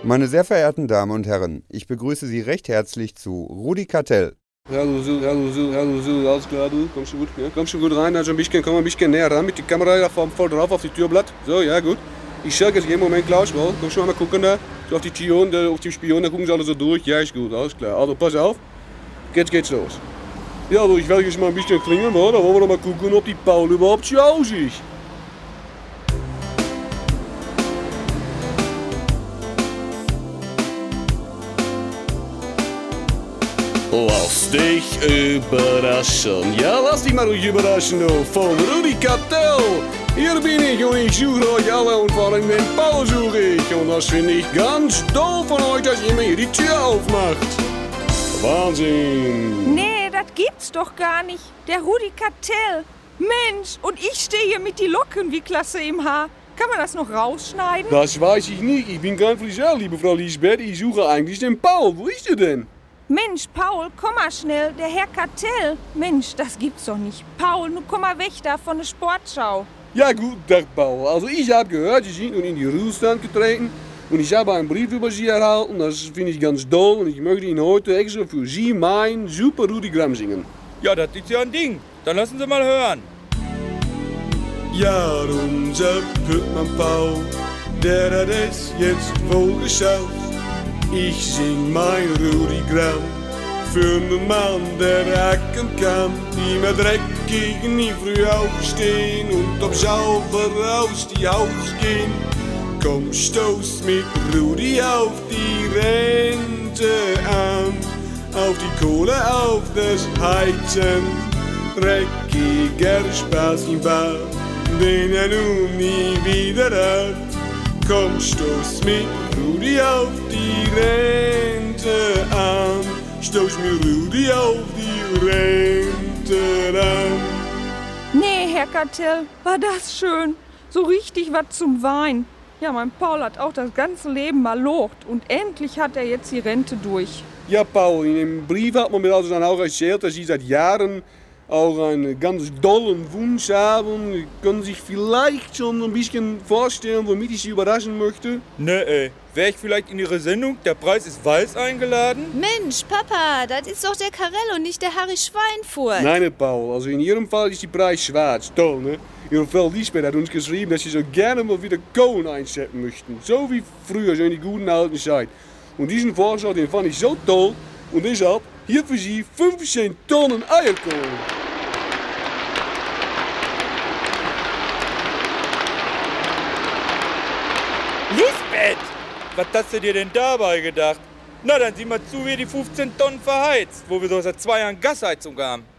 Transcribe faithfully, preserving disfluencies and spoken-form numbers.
Meine sehr verehrten Damen und Herren, ich begrüße Sie recht herzlich zu Rudi Cartell. Hallo, so, hallo, so, hallo, so, alles klar, du, kommst du gut, ja? Kommst du gut rein, also ein bisschen, komm mal ein bisschen näher ran mit der Kamera da voll drauf auf die Türblatt. So, ja, gut. Ich sag jetzt jeden Moment, Klaus, wow, kommst du mal gucken da, so auf die Spion, da, auf die Spion, da gucken sie alle so durch. Ja, ist gut, alles klar. Also, pass auf, jetzt geht's los. Ja, also, ich werde jetzt mal ein bisschen klingeln, da wollen wir doch mal gucken, ob die Paul überhaupt zu Hause ist. Lass dich überraschen. Ja, lass dich mal ruhig überraschen, du. Von Rudi Cartell. Hier bin ich und ich suche euch alle und vor allem den Paul suche ich. Und das finde ich ganz doof von euch, dass ihr mir hier die Tür aufmacht. Wahnsinn. Nee, das gibt's doch gar nicht. Der Rudi Cartell. Mensch, und ich stehe hier mit die Locken wie Klasse im Haar. Kann man das noch rausschneiden? Das weiß ich nicht. Ich bin kein Friseur, liebe Frau Lisbeth. Ich suche eigentlich den Paul. Wo ist er denn? Mensch, Paul, komm mal schnell, der Herr Cartell. Mensch, das gibt's doch nicht. Paul, nun komm mal weg da von der Sportschau. Ja gut, Tag Paul. Also ich habe gehört, Sie sind nun in die Ruhestand getreten und ich habe einen Brief über Sie erhalten. Das finde ich ganz toll und ich möchte Ihnen heute extra für Sie mein Super Rudi Gramm singen. Ja, das ist ja ein Ding. Dann lassen Sie mal hören. Ja, unser Püttmann Paul, der hat es jetzt wohl geschafft. Ich sing mein Rudi Gramm für einen Mann, der hacken kann, die mit dreckig nie früh aufstehen und ob sauber aus die Haus gehen. Komm, stoß mit Rudi auf die Rente an, auf die Kohle, auf das Heizen. Dreckiger Spaß im Bad, den er nun nie wieder hat. Komm, stoß mit Rudi auf die Rente an. Stoß mit Rudi auf die Rente an. Nee, Herr Cartell, war das schön. So richtig was zum Wein. Ja, mein Paul hat auch das ganze Leben mal locht und endlich hat er jetzt die Rente durch. Ja, Paul, in dem Brief hat man mir also dann auch erzählt, dass Sie seit Jahren auch einen ganz dollen Wunsch haben. Sie können sich vielleicht schon ein bisschen vorstellen, womit ich Sie überraschen möchte? Ne, ey. Wäre ich vielleicht in Ihre Sendung Der Preis ist Weiß eingeladen? Mensch, Papa, das ist doch der Karel und nicht der Harry Schweinfurt. Nein, Paul. Also in Ihrem Fall ist die Preis schwarz. Toll, ne? Ihre Frau Lisbeth hat uns geschrieben, dass Sie so gerne mal wieder Kohlen einsetzen möchten. So wie früher, so in die guten alten Zeit. Und diesen Vorschlag, den fand ich so toll. Und deshalb hier für Sie fünfzehn Tonnen Eierkohl. Lisbeth! Was hast du dir denn dabei gedacht? Na, dann sieh mal zu, wie die fünfzehn Tonnen verheizt, wo wir doch seit zwei Jahren Gasheizung haben.